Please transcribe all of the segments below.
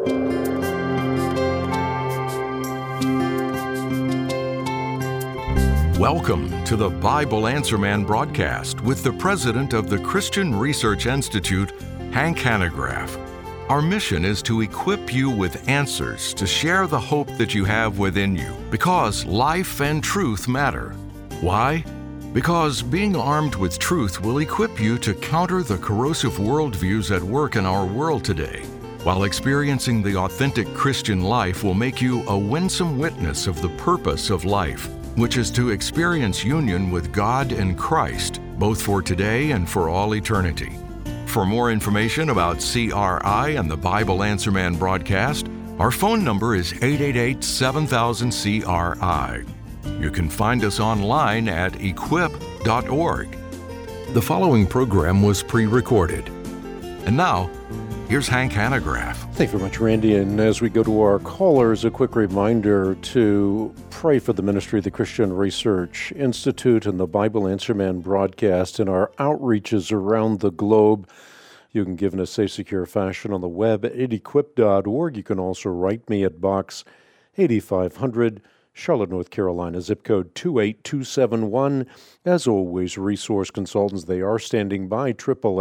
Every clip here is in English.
Welcome to the Bible Answer Man broadcast with the president of the Christian Research Institute, Hank Hanegraaff. Our mission is to equip you with answers to share the hope that you have within you, because life and truth matter. Why? Because being armed with truth will equip you to counter the corrosive worldviews at work in our world today, while experiencing the authentic Christian life will make you a winsome witness of the purpose of life, which is to experience union with God and Christ, both for today and for all eternity. For more information about CRI and the Bible Answer Man broadcast, our phone number is 888-7000-CRI. You can find us online at equip.org. The following program was pre-recorded. And now, here's Hank Hanegraaff. Thank you very much, Randy. And as we go to our callers, a quick reminder to pray for the ministry of the Christian Research Institute and the Bible Answer Man broadcast and our outreaches around the globe. You can give in a safe, secure fashion on the web at equip.org. You can also write me at Box 8500, Charlotte, North Carolina, zip code 28271. As always, resource consultants, they are standing by,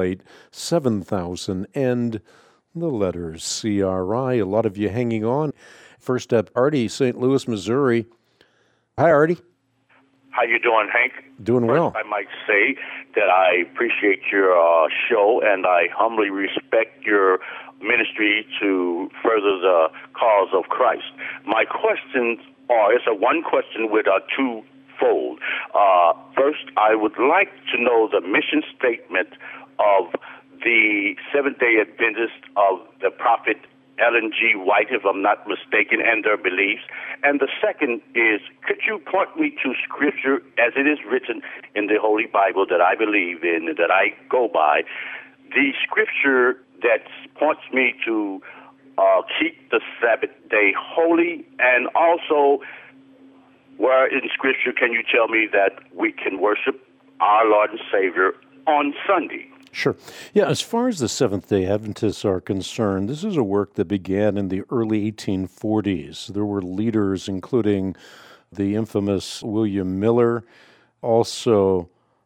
888-7000 and the letters CRI. A lot of you hanging on. First up, Artie, St. Louis, Missouri. Hi, Artie. How you doing, Hank? Doing well. First, I might say that I appreciate your show, and I humbly respect your ministry to further the cause of Christ. My questions are, it's a one question with a twofold. First, I would like to know the mission statement of the Seventh-day Adventist of the Prophet Ellen G. White, if I'm not mistaken, and their beliefs. And the second is, could you point me to Scripture as it is written in the Holy Bible that I believe in, that I go by, the Scripture that points me to keep the Sabbath day holy, and also where in Scripture can you tell me that we can worship our Lord and Savior on Sunday? Sure. Yeah, as far as the Seventh-day Adventists are concerned, this is a work that began in the early 1840s. There were leaders, including the infamous William Miller, also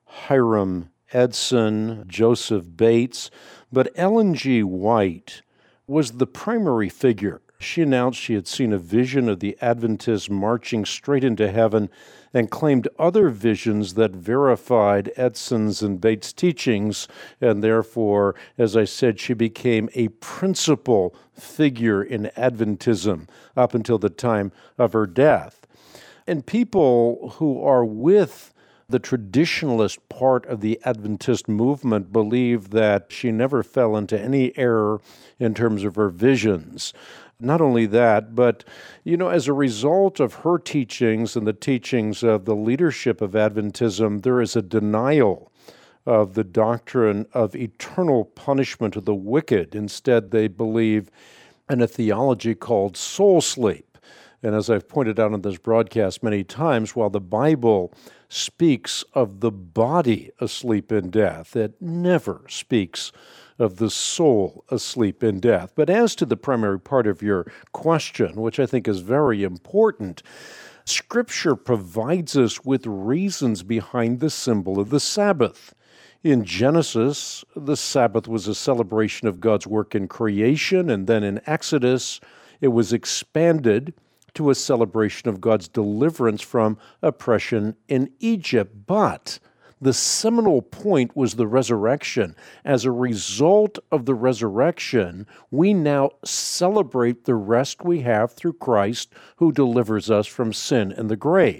Hiram Edson, Joseph Bates, but Ellen G. White was the primary figure. She announced she had seen a vision of the Adventists marching straight into heaven and claimed other visions that verified Edson's and Bates' teachings, and therefore, as I said, she became a principal figure in Adventism up until the time of her death. And people who are with the traditionalist part of the Adventist movement believe that she never fell into any error in terms of her visions. Not only that, but, as a result of her teachings and the teachings of the leadership of Adventism, there is a denial of the doctrine of eternal punishment of the wicked. Instead, they believe in a theology called soul sleep. And as I've pointed out on this broadcast many times, while the Bible speaks of the body asleep in death, it never speaks of the soul asleep in death. But as to the primary part of your question, which I think is very important, Scripture provides us with reasons behind the symbol of the Sabbath. In Genesis, the Sabbath was a celebration of God's work in creation, and then in Exodus, it was expanded to a celebration of God's deliverance from oppression in Egypt. But the seminal point was the resurrection. As a result of the resurrection, we now celebrate the rest we have through Christ, who delivers us from sin and the grave.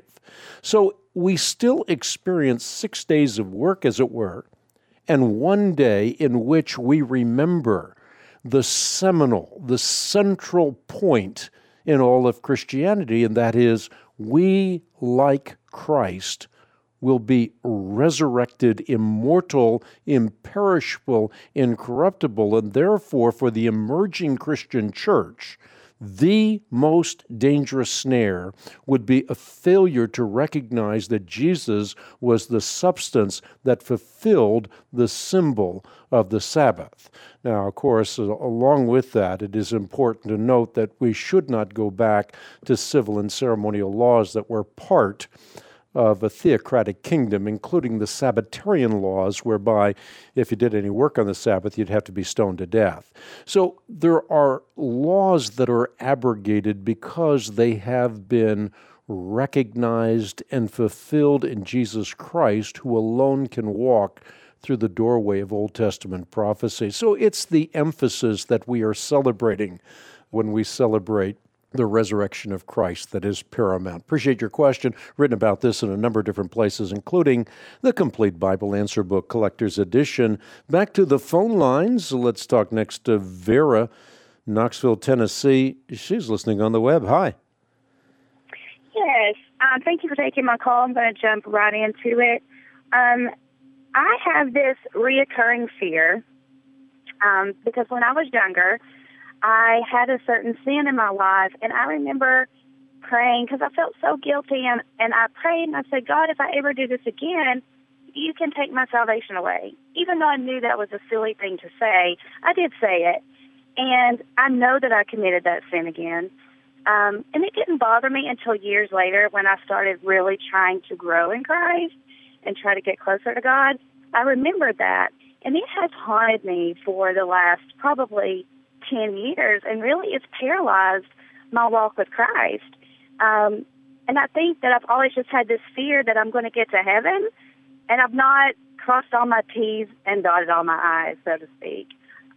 So we still experience 6 days of work, as it were, and one day in which we remember the seminal, the central point in all of Christianity, and that is, we, like Christ, will be resurrected, immortal, imperishable, incorruptible, and therefore for the emerging Christian church, The most dangerous snare would be a failure to recognize that Jesus was the substance that fulfilled the symbol of the Sabbath. Now, of course, along with that, it is important to note that we should not go back to civil and ceremonial laws that were part of a theocratic kingdom, including the Sabbatarian laws, whereby if you did any work on the Sabbath, you'd have to be stoned to death. So there are laws that are abrogated because they have been recognized and fulfilled in Jesus Christ, who alone can walk through the doorway of Old Testament prophecy. So it's the emphasis that we are celebrating when we celebrate the resurrection of Christ that is paramount. Appreciate your question. Written about this in a number of different places, including the Complete Bible Answer Book Collector's Edition. Back to the phone lines. Let's talk next to Vera, Knoxville, Tennessee. She's listening on the web. Hi. Yes. Thank you for taking my call. I'm going to jump right into it. I have this reoccurring fear because when I was younger, I had a certain sin in my life, and I remember praying because I felt so guilty, and I prayed, and I said, God, if I ever do this again, you can take my salvation away. Even though I knew that was a silly thing to say, I did say it, and I know that I committed that sin again. And it didn't bother me until years later when I started really trying to grow in Christ and try to get closer to God. I remembered that, and it has haunted me for the last probably 10 years, and really it's paralyzed my walk with Christ. And I think that I've always just had this fear that I'm going to get to heaven, and I've not crossed all my T's and dotted all my I's, so to speak.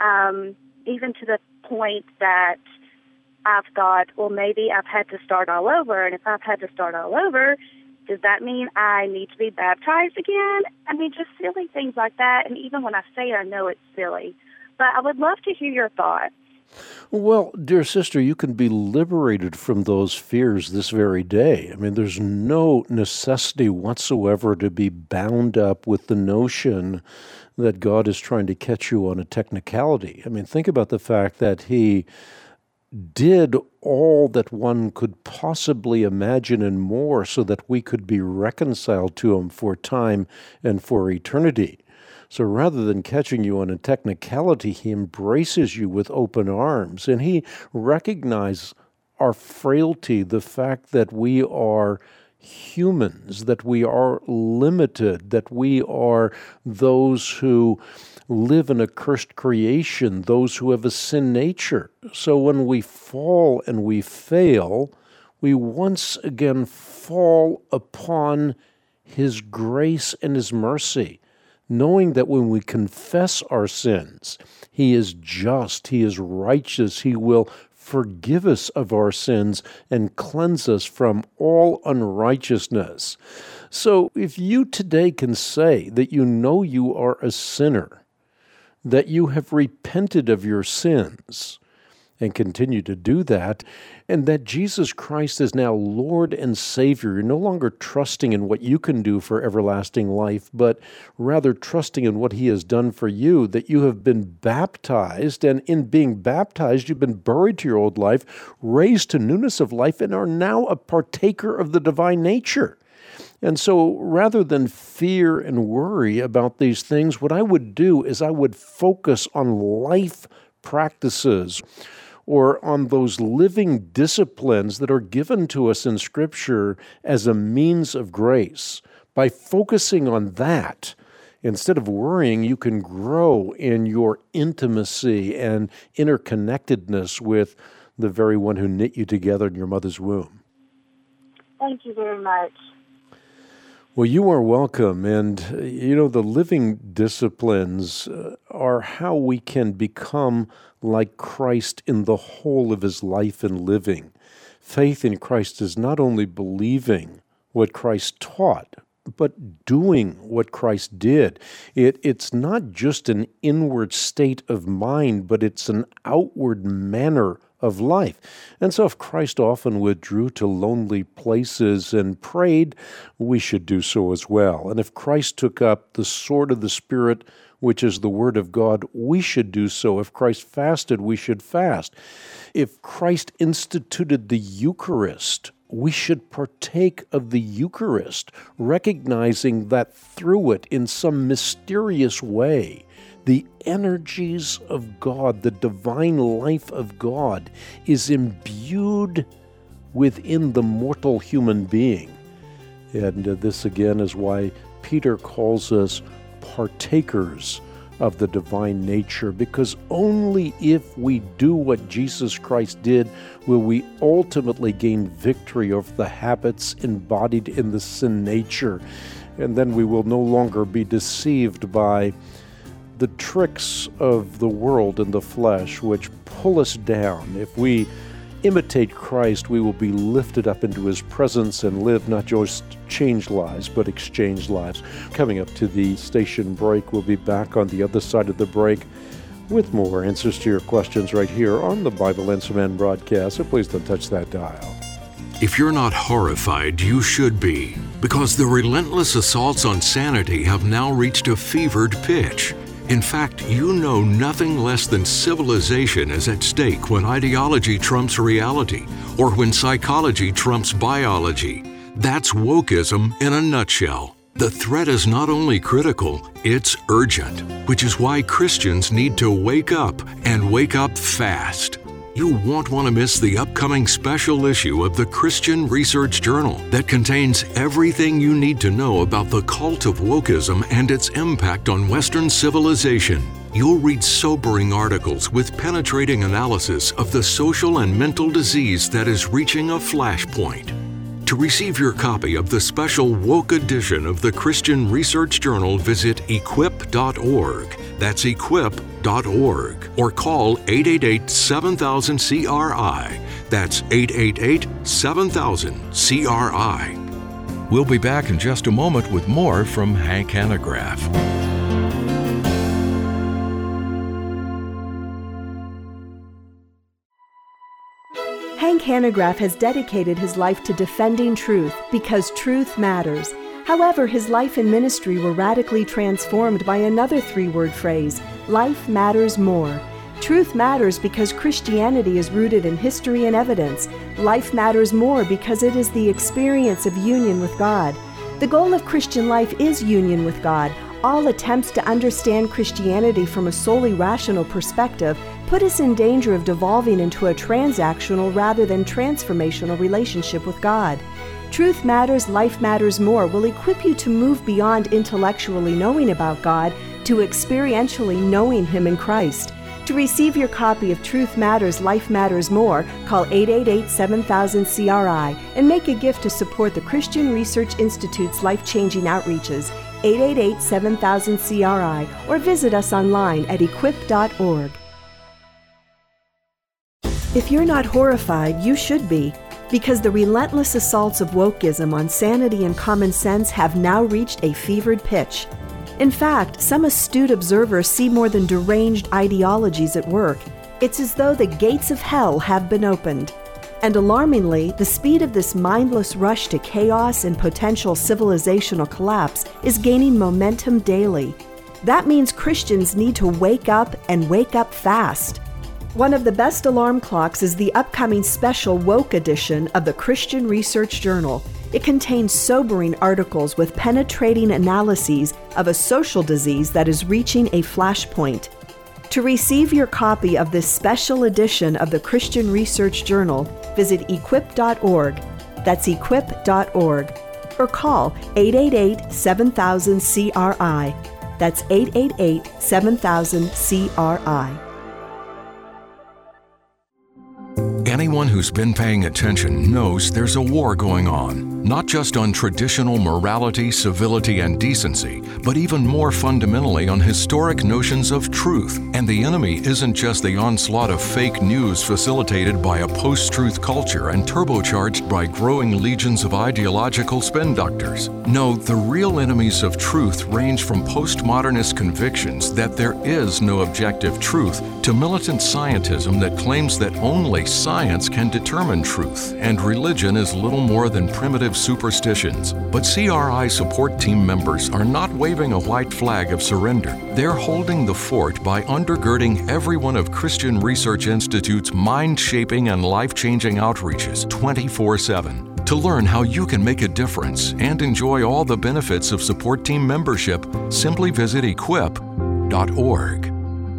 Even to the point that I've thought, well, maybe I've had to start all over, and if I've had to start all over, does that mean I need to be baptized again? I mean, just silly things like that, and even when I say it, I know it's silly. But I would love to hear your thoughts. Well, dear sister, you can be liberated from those fears this very day. I mean, there's no necessity whatsoever to be bound up with the notion that God is trying to catch you on a technicality. I mean, think about the fact that He did all that one could possibly imagine and more so that we could be reconciled to Him for time and for eternity. So rather than catching you on a technicality, He embraces you with open arms, and He recognizes our frailty, the fact that we are humans, that we are limited, that we are those who live in a cursed creation, those who have a sin nature. So when we fall and we fail, we once again fall upon His grace and His mercy, knowing that when we confess our sins, He is just, He is righteous, He will forgive us of our sins and cleanse us from all unrighteousness. So if you today can say that you know you are a sinner, that you have repented of your sins, and continue to do that, and that Jesus Christ is now Lord and Savior. You're no longer trusting in what you can do for everlasting life, but rather trusting in what He has done for you, that you have been baptized, and in being baptized, you've been buried to your old life, raised to newness of life, and are now a partaker of the divine nature. And so rather than fear and worry about these things, what I would do is I would focus on life practices, or on those living disciplines that are given to us in Scripture as a means of grace. By focusing on that, instead of worrying, you can grow in your intimacy and interconnectedness with the very one who knit you together in your mother's womb. Thank you very much. Well, you are welcome. And, the living disciplines are how we can become like Christ in the whole of His life and living. Faith in Christ is not only believing what Christ taught, but doing what Christ did. It's not just an inward state of mind, but it's an outward manner of life. And so if Christ often withdrew to lonely places and prayed, we should do so as well. And if Christ took up the sword of the Spirit, which is the Word of God, we should do so. If Christ fasted, we should fast. If Christ instituted the Eucharist, we should partake of the Eucharist, recognizing that through it, in some mysterious way, the energies of God, the divine life of God, is imbued within the mortal human being. And this again is why Peter calls us partakers of the divine nature, because only if we do what Jesus Christ did will we ultimately gain victory over the habits embodied in the sin nature. And then we will no longer be deceived by the tricks of the world and the flesh, which pull us down. If we imitate Christ, we will be lifted up into His presence and live not just changed lives, but exchanged lives. Coming up to the station break, we'll be back on the other side of the break with more answers to your questions right here on the Bible Answer Man broadcast. So please don't touch that dial. If you're not horrified, you should be, because the relentless assaults on sanity have now reached a fevered pitch. In fact, you know nothing less than civilization is at stake when ideology trumps reality, or when psychology trumps biology. That's wokeism in a nutshell. The threat is not only critical, it's urgent, which is why Christians need to wake up, and wake up fast. You won't want to miss the upcoming special issue of the Christian Research Journal that contains everything you need to know about the cult of wokeism and its impact on Western civilization. You'll read sobering articles with penetrating analysis of the social and mental disease that is reaching a flashpoint. To receive your copy of the special Woke edition of the Christian Research Journal, visit equip.org. That's equip.org. Or call 888-7000-CRI. That's 888-7000-CRI. We'll be back in just a moment with more from Hank Hanegraaff. Hank Hanegraaff has dedicated his life to defending truth because truth matters. However, his life and ministry were radically transformed by another three-word phrase: life matters more. Truth matters because Christianity is rooted in history and evidence. Life matters more because it is the experience of union with God. The goal of Christian life is union with God. All attempts to understand Christianity from a solely rational perspective put us in danger of devolving into a transactional rather than transformational relationship with God. Truth Matters, Life Matters More will equip you to move beyond intellectually knowing about God to experientially knowing Him in Christ. To receive your copy of Truth Matters, Life Matters More, call 888-7000-CRI and make a gift to support the Christian Research Institute's life-changing outreaches, 888-7000-CRI, or visit us online at equip.org. If you're not horrified, you should be, because the relentless assaults of wokeism on sanity and common sense have now reached a fevered pitch. In fact, some astute observers see more than deranged ideologies at work. It's as though the gates of hell have been opened. And alarmingly, the speed of this mindless rush to chaos and potential civilizational collapse is gaining momentum daily. That means Christians need to wake up and wake up fast. One of the best alarm clocks is the upcoming special Woke edition of the Christian Research Journal. It contains sobering articles with penetrating analyses of a social disease that is reaching a flashpoint. To receive your copy of this special edition of the Christian Research Journal, visit equip.org. That's equip.org. Or call 888-7000-CRI. That's 888-7000-CRI. Anyone who's been paying attention knows there's a war going on, not just on traditional morality, civility, and decency, but even more fundamentally on historic notions of truth. And the enemy isn't just the onslaught of fake news facilitated by a post-truth culture and turbocharged by growing legions of ideological spin doctors. No, the real enemies of truth range from postmodernist convictions that there is no objective truth to militant scientism that claims that only science science can determine truth, and religion is little more than primitive superstitions. But CRI support team members are not waving a white flag of surrender. They're holding the fort by undergirding every one of Christian Research Institute's mind-shaping and life-changing outreaches 24/7. To learn how you can make a difference and enjoy all the benefits of support team membership, simply visit equip.org.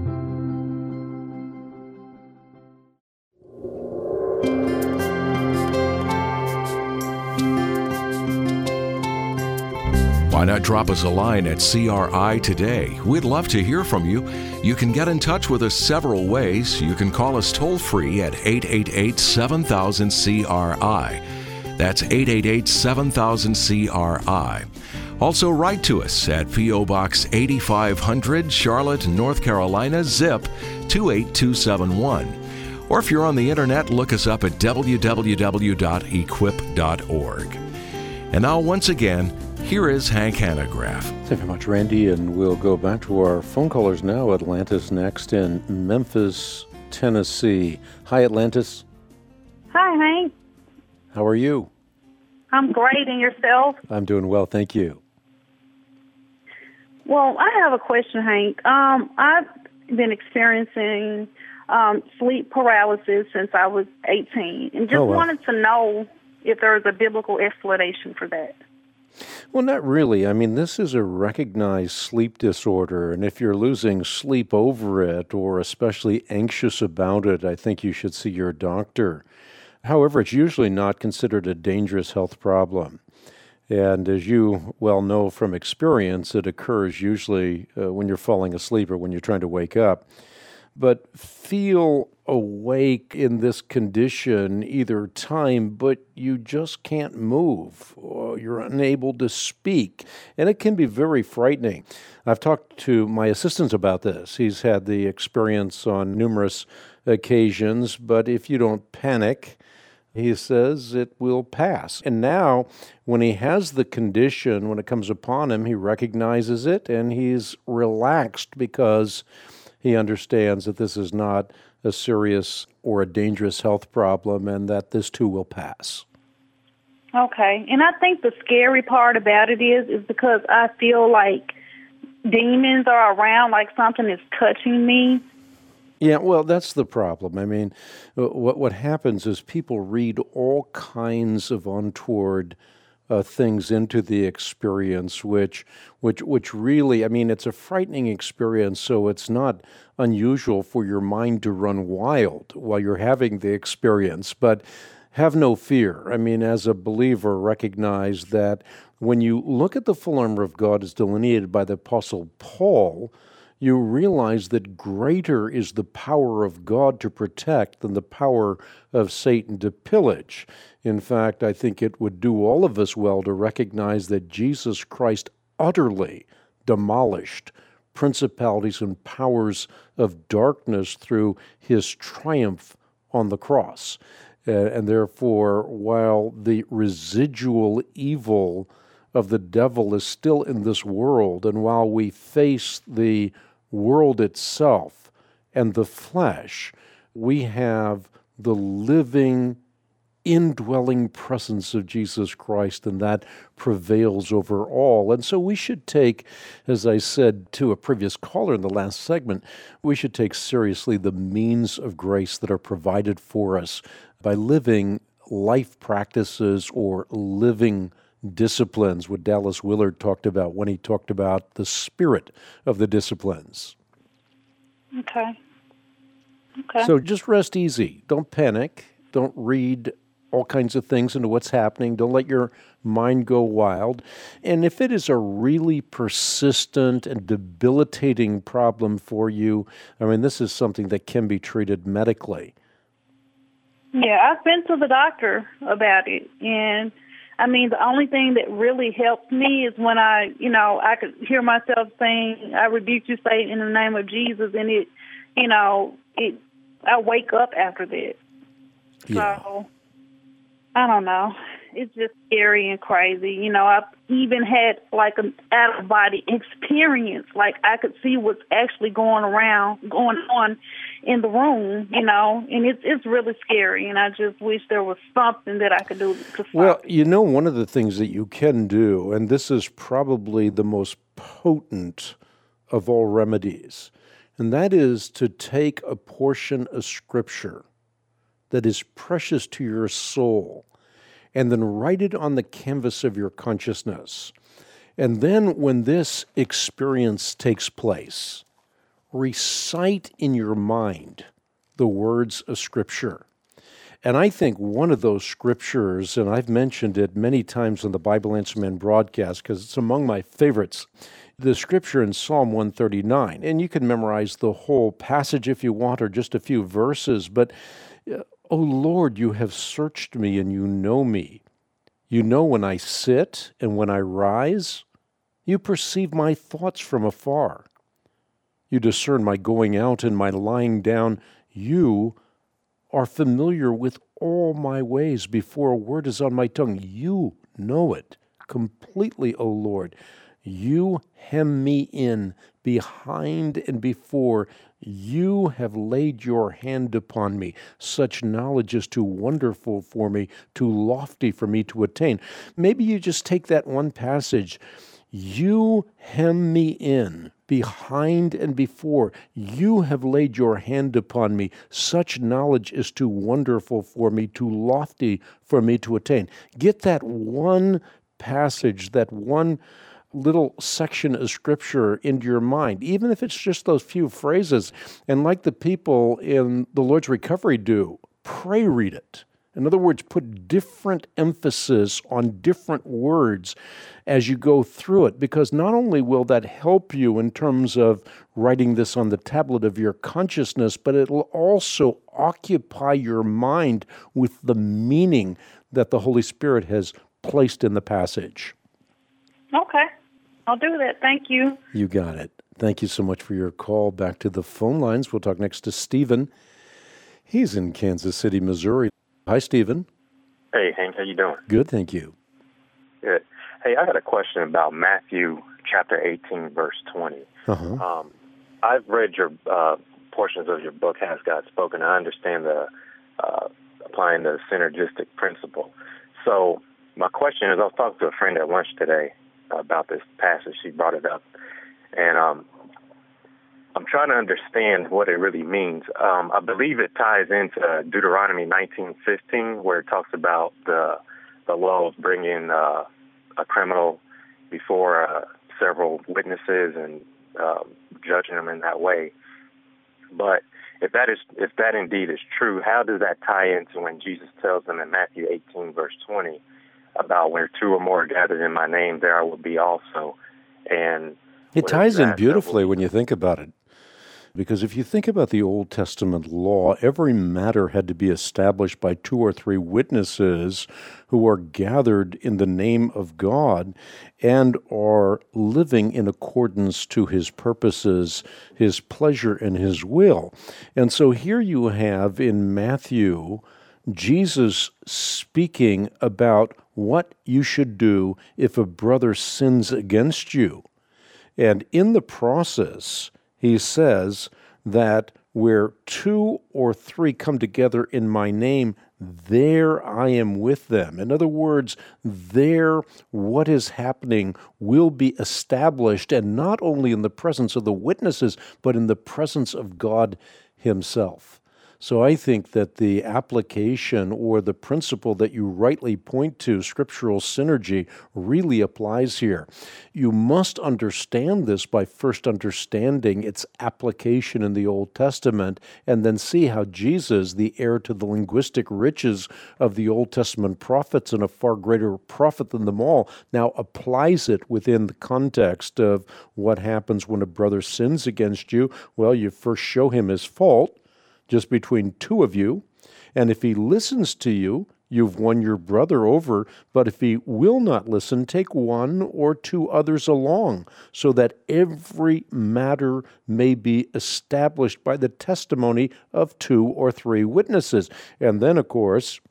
Why not drop us a line at CRI today? We'd love to hear from you. You can get in touch with us several ways. You can call us toll-free at 888-7000-CRI. That's 888-7000-CRI. Also write to us at P.O. Box 8500, Charlotte, North Carolina, zip 28271. Or if you're on the internet, look us up at www.equip.org. And now, once again, here is Hank Hanegraaff. Thank you very much, Randy, and we'll go back to our phone callers now. Atlantis next in Memphis, Tennessee. Hi, Atlantis. Hi, Hank. How are you? I'm great, and yourself? I'm doing well, thank you. Well, I have a question, Hank. I've been experiencing sleep paralysis since I was 18, and just wanted to know if there was a biblical explanation for that. Well, not really. I mean, this is a recognized sleep disorder, and if you're losing sleep over it or especially anxious about it, I think you should see your doctor. However, it's usually not considered a dangerous health problem. And as you well know from experience, it occurs usually when you're falling asleep or when you're trying to wake up. But feel awake in this condition either time, but you just can't move, or you're unable to speak, and it can be very frightening. I've talked to my assistant about this. He's had the experience on numerous occasions, but if you don't panic, he says it will pass. And now, when he has the condition, when it comes upon him, he recognizes it, and he's relaxed because he understands that this is not a serious or a dangerous health problem and that this too will pass. Okay. And I think the scary part about it is because I feel like demons are around, like something is touching me. Yeah, well, that's the problem. I mean, what happens is people read all kinds of untoward things into the experience, which really, I mean, it's a frightening experience, so it's not unusual for your mind to run wild while you're having the experience. But have no fear. I mean, as a believer, recognize that when you look at the full armor of God as delineated by the Apostle Paul, you realize that greater is the power of God to protect than the power of Satan to pillage. In fact, I think it would do all of us well to recognize that Jesus Christ utterly demolished principalities and powers of darkness through his triumph on the cross. And therefore, while the residual evil of the devil is still in this world, and while we face the world itself and the flesh, we have the living, indwelling presence of Jesus Christ, and that prevails over all. And so we should take, as I said to a previous caller in the last segment, we should take seriously the means of grace that are provided for us by living life practices or living disciplines, what Dallas Willard talked about when he talked about the spirit of the disciplines. Okay. So just rest easy. Don't panic. Don't read all kinds of things into what's happening. Don't let your mind go wild. And if it is a really persistent and debilitating problem for you, I mean, this is something that can be treated medically. Yeah, I've been to the doctor about it, and I mean, the only thing that really helps me is when I could hear myself saying, I rebuke you, Satan, in the name of Jesus, and I wake up after that. Yeah. So, I don't know. it's just scary and crazy. You know, I've even had like an out-of-body experience. Like I could see what's actually going on in the room, you know, and it's really scary. And I just wish there was something that I could do to stop Well, it. you know, one of the things that you can do, and this is probably the most potent of all remedies, and that is to take a portion of Scripture that is precious to your soul and then write it on the canvas of your consciousness. And then when this experience takes place, recite in your mind the words of Scripture. And I think one of those scriptures, and I've mentioned it many times on the Bible Answer Man broadcast because it's among my favorites, the scripture in Psalm 139. And you can memorize the whole passage if you want, or just a few verses. But, O Lord, you have searched me and you know me. You know when I sit and when I rise. You perceive my thoughts from afar. You discern my going out and my lying down. You are familiar with all my ways. Before a word is on my tongue, you know it completely, O Lord. You hem me in behind and before. You have laid your hand upon me. Such knowledge is too wonderful for me, too lofty for me to attain. Maybe you just take that one passage. You hem me in behind and before. You have laid your hand upon me. Such knowledge is too wonderful for me, too lofty for me to attain. Get that one passage, that one little section of Scripture into your mind, even if it's just those few phrases. And like the people in the Lord's Recovery do, pray read it. In other words, put different emphasis on different words as you go through it, because not only will that help you in terms of writing this on the tablet of your consciousness, but it'll also occupy your mind with the meaning that the Holy Spirit has placed in the passage. Okay. I'll do that. Thank you. You got it. Thank you so much for your call. Back to the phone lines. We'll talk next to Stephen. He's in Kansas City, Missouri. Hi, Stephen. Hey, Hank. How you doing? Good, thank you. Good. Hey, I got a question about Matthew chapter 18, verse 20. Uh-huh. I've read your portions of your book, Has God Spoken? I understand the applying the synergistic principle. So my question is, I was talking to a friend at lunch today about this passage. She brought it up, and I'm trying to understand what it really means. I believe it ties into Deuteronomy 19:15, where it talks about the law of bringing a criminal before several witnesses and judging them in that way. But if that indeed is true, how does that tie into when Jesus tells them in Matthew 18, verse 20, about where two or more are gathered in my name, there I will be also? And it ties in beautifully when you think about it. Because if you think about the Old Testament law, every matter had to be established by 2 or 3 witnesses who are gathered in the name of God and are living in accordance to His purposes, His pleasure, and His will. And so here you have in Matthew Jesus speaking about what you should do if a brother sins against you. And in the process, He says that where 2 or 3 come together in my name, there I am with them. In other words, there what is happening will be established, and not only in the presence of the witnesses, but in the presence of God Himself. So I think that the application or the principle that you rightly point to, scriptural synergy, really applies here. You must understand this by first understanding its application in the Old Testament, and then see how Jesus, the heir to the linguistic riches of the Old Testament prophets and a far greater prophet than them all, now applies it within the context of what happens when a brother sins against you. Well, you first show him his fault, just between 2 of you, and if he listens to you, you've won your brother over, but if he will not listen, take 1 or 2 others along, so that every matter may be established by the testimony of 2 or 3 witnesses. And then, of course,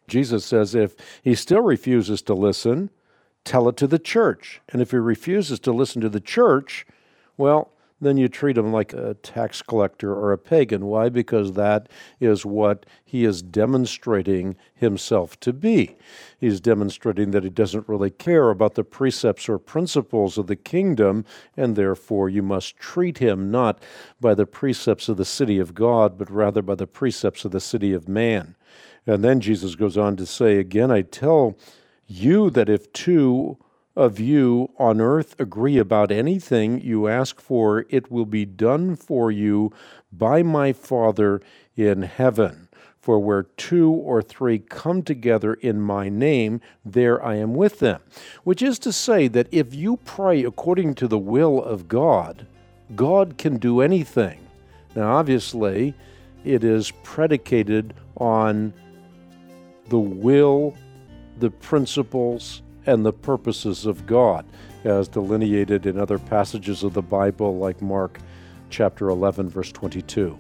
Jesus says if he still refuses to listen, tell it to the church. And if he refuses to listen to the church, well, then you treat him like a tax collector or a pagan. Why? Because that is what he is demonstrating himself to be. He's demonstrating that he doesn't really care about the precepts or principles of the kingdom, and therefore you must treat him not by the precepts of the city of God, but rather by the precepts of the city of man. And then Jesus goes on to say, again, I tell you that if two of you on earth agree about anything you ask for, it will be done for you by my Father in heaven. For where 2 or 3 come together in my name, there I am with them. Which is to say that if you pray according to the will of God, God can do anything. Now, obviously, it is predicated on the will, the principles, and the purposes of God, as delineated in other passages of the Bible, like Mark chapter 11, verse 22.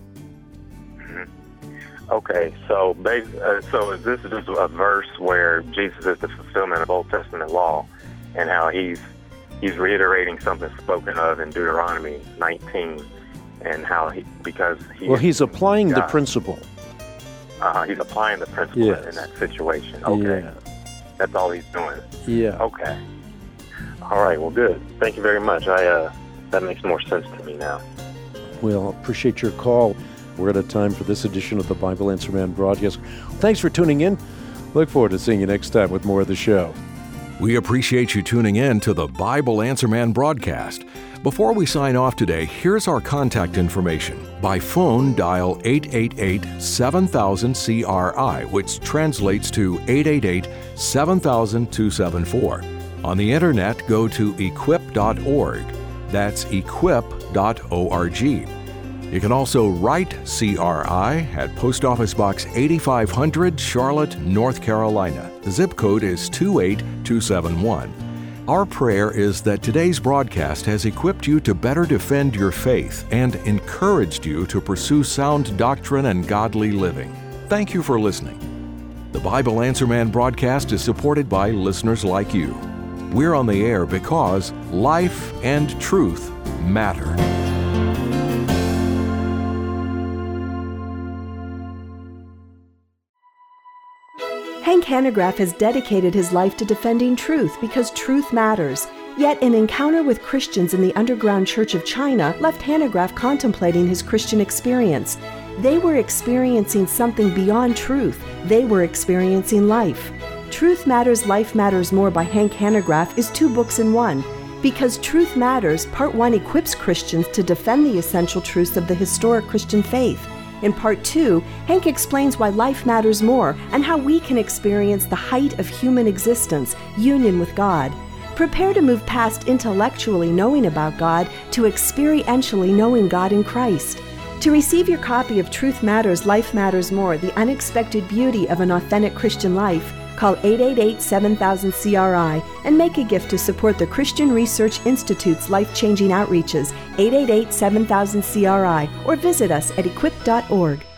Okay, so is this just a verse where Jesus is the fulfillment of Old Testament law, and how he's reiterating something spoken of in Deuteronomy 19, and how he's applying the principle. He's applying the principle in that situation. Okay. Yeah. That's all he's doing. Yeah. Okay. All right. Well, good. Thank you very much. That makes more sense to me now. Well, appreciate your call. We're out of time for this edition of the Bible Answer Man broadcast. Thanks for tuning in. Look forward to seeing you next time with more of the show. We appreciate you tuning in to the Bible Answer Man broadcast. Before we sign off today, here's our contact information. By phone, dial 888-7000-CRI, which translates to 888-7000-274. On the internet, go to equip.org. That's equip.org. You can also write CRI at Post Office Box 8500, Charlotte, North Carolina. The zip code is 28271. Our prayer is that today's broadcast has equipped you to better defend your faith and encouraged you to pursue sound doctrine and godly living. Thank you for listening. The Bible Answer Man broadcast is supported by listeners like you. We're on the air because life and truth matter. Hank Hanegraaff has dedicated his life to defending truth because truth matters. Yet an encounter with Christians in the underground Church of China left Hanegraaff contemplating his Christian experience. They were experiencing something beyond truth. They were experiencing life. Truth Matters, Life Matters More by Hank Hanegraaff is 2 books in one. Because Truth Matters, Part 1 equips Christians to defend the essential truths of the historic Christian faith. In Part 2, Hank explains why life matters more and how we can experience the height of human existence, union with God. Prepare to move past intellectually knowing about God to experientially knowing God in Christ. To receive your copy of Truth Matters, Life Matters More, The Unexpected Beauty of an Authentic Christian Life, call 888-7000-CRI and make a gift to support the Christian Research Institute's life-changing outreaches, 888-7000-CRI, or visit us at equip.org.